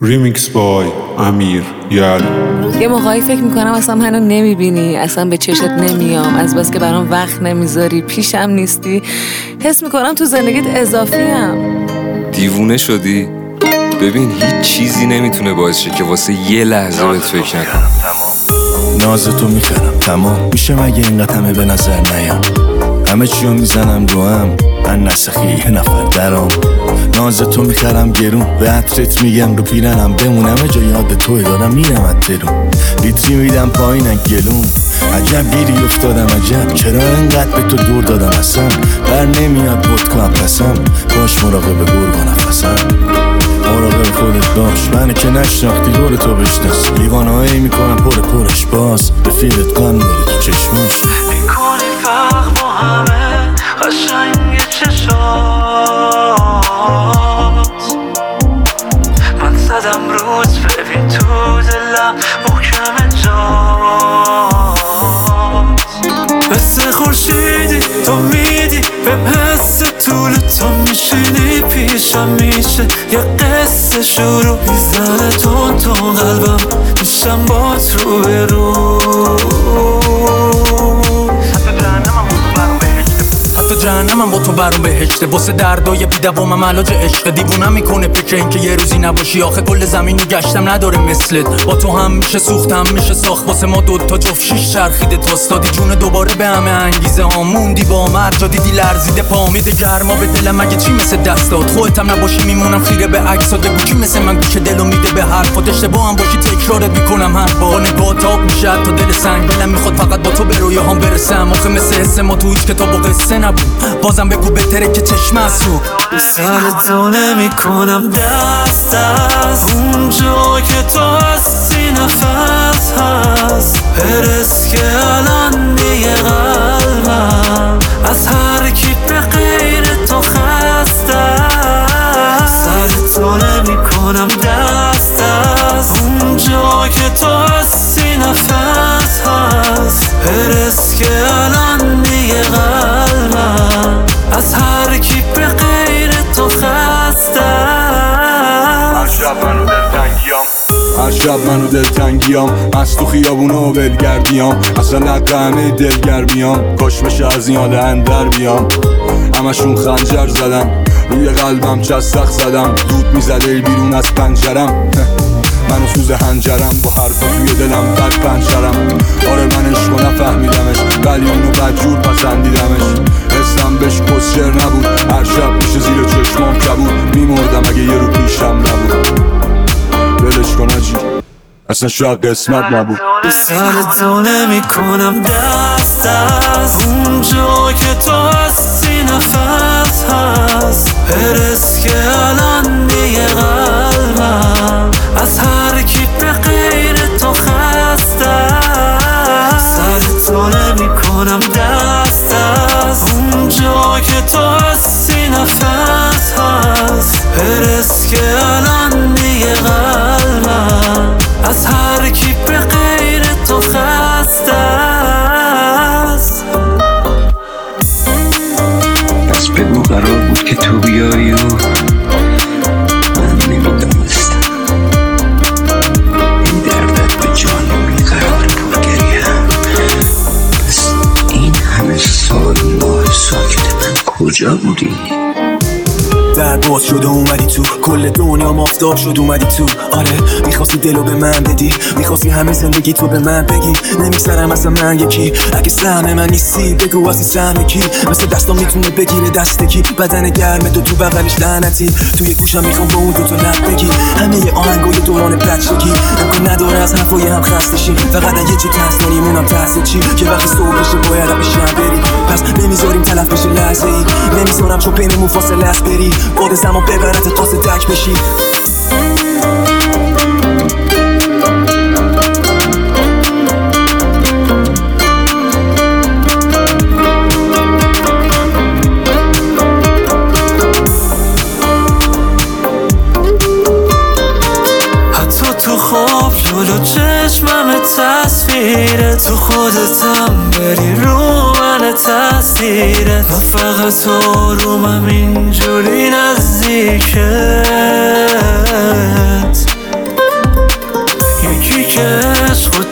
ریمیکس بای امیر یال. یه موقعی فکر میکنم اصلا منو نمیبینی، اصلا به چشت نمیام، از بس که برام وقت نمیذاری، پیشم نیستی. حس میکنم تو زندگیت اضافیم. دیوونه شدی؟ ببین هیچ چیزی نمیتونه باعث شه که واسه یه لحظه بهت فکر نکنم. نازتو میخرم تمام میشه مگه اینقدر همه به نظر نیام، همه چیو میزنم دوام، من نسخی یه نفر درام. نازتو میخرم گرون، به عطرت میگم رو پیرنم بمونم، جا یاد توی دارم میرم اترون، لیتری میدم پایینم گلون. عجب گیری افتادم عجب، چرا انقدر به تو دور دادم اصلا، بر نمیاد ودکا پسم، باش مراقب گرگ و نفسم، مراقب خودت باش، منو که نشناختی دور تو بشناس، لیوانهایی میکنم پرش باز، رفیقت قم داری تو چشماش، میکنی فرق با همه قشنگ چشات، من زدم روز ببین تو دلم محکم جات، مثل خورشیدی تو میدی بهم حس طول تو میشینی پیشم، میشه یه قصه شروع میزنه تون قلبم، میشم بات رو به رو، جهنمم با تو برام بهشته، واسه دردای بی‌دوامم علاج عشق، دیوونم میکنه فکر این که یه روزی نباشی، آخه کل زمین رو گشتم نداره مثلت، با تو هم میشه سوختم میشه ساخت، واسه ما دوتا جفت شیش چرخیده تاستادی جون دوباره به همه انگیزه ها، موندی با مرجا دیدی لرزیده پا، میده گرما به دلم مگه چی مثل دستات، خودتم نباشی میمونم خیره به عکسات، بگو کی مثل من گوش دلو میده به حرفات، اشتباه هم باشی تکرارت میکنم هر بار، نگاه تاب میشه تا دل سنگ، دلم میخواد فقط با تو به رویاهام برسم، آخه مثل حس ما تو هیچ کتاب و قصه نبود، بازم بگو بهتره که چشم اسو سرتو نمی کنم دست از اونجا که تو هستی، نفس هست برس که الان دیگه قلبم از هر کی به غیر تو خسته، سرتو نمی کنم دست از اونجا که تو هستی، نفس هست برس که الان دیگه قلبم از هر کی به غیر تو خسته، هر شب منو دلتنگیام، از تو خیابونو بلگردیام، اصلا لقه همه دلگرمیام، کاش بشه از این حال اندر بیام، همشون خنجر زدم روی قلبم چستخ زدم، دود میزده بیرون از پنجرم، منو سوز هنجرم با حرفا توی دلم بد پنجرم، آره من عشقو نفهمیدمش ولی اونو بدجور پسندیدمش، حسم بهش کسشر نبود، هر شب میشه زیر چشمام کبود، میمردم اگه یه رو پیشم نبود، ولش کن آجی اصلا شاید قسمت نبود. سرتو نمی کنم دست از اونجا که تو هستی، نفس هست برس که الان دیگه قلبم از هر کی به غیر تو خسته، سرتو نمی کنم دست از اونجا که تو هستی، نفس هست برس که الان دیگه قلبم از هر کی به غیر تو خسته است. پس بگو قرار بود که تو بیایی و من نمیدانستم این دردت به جانم قرار پرگریم، پس این همه سال ماه ساکت من کجا بودی؟ در باز شده اومدی تو، کل دنیا مافتاب شد اومدی تو، آره میخواستی دلو به من بدی، میخواستی همه زندگی تو به من بگی، نمیگذرم اصلا من یکی، اگه سهم من نیستی بگو اصلا سهم کی، مثل دستام میتونه بگیره دست کی، بدن گرمه تو بغلش لعنتی، توی گوشم میخوام با اون دوتا لب بگی، همه آهنگای دوران بچگی، امکان نداره از حرفای هم خسته شی، فقط یه چی تحصیل مونم تحصیل چی، که وقتی صبح بشه باید پیشم بری، پس نمیذاریم تلف بشه لحظه ای، نمیذارم چون بینمون فاصله است بری، باد زمان ببرت قاصد دک بشی. حتی تو خواب جلو چشمم تصویره، تو خودتم بری رو من تاثیرت، من فقط آرومم اینجوری نزدیکت،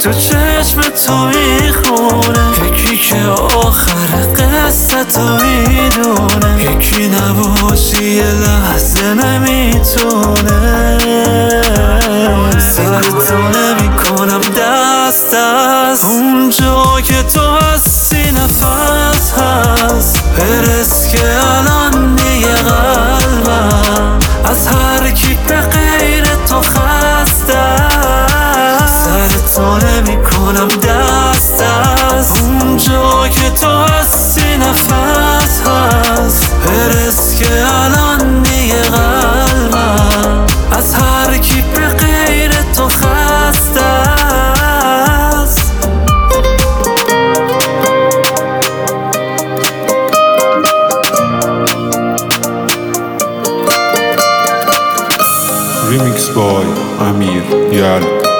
تو چشم تو میخونه، یکی که آخر قصه تو میدونه، یکی نباشی یه لحظه نمیتونه. سرتو نمیکنم دست از اونجا که تو هستی، نفس هست برس که الان دیگه قلبم از هر کی به غیر تو خسته. سرتو نمیکنم دست از اونجا که تو هستی، نفس هست برس که الان دیگه قلبم از هر کی به غیر تو خسته است. Remix by Amir Yal.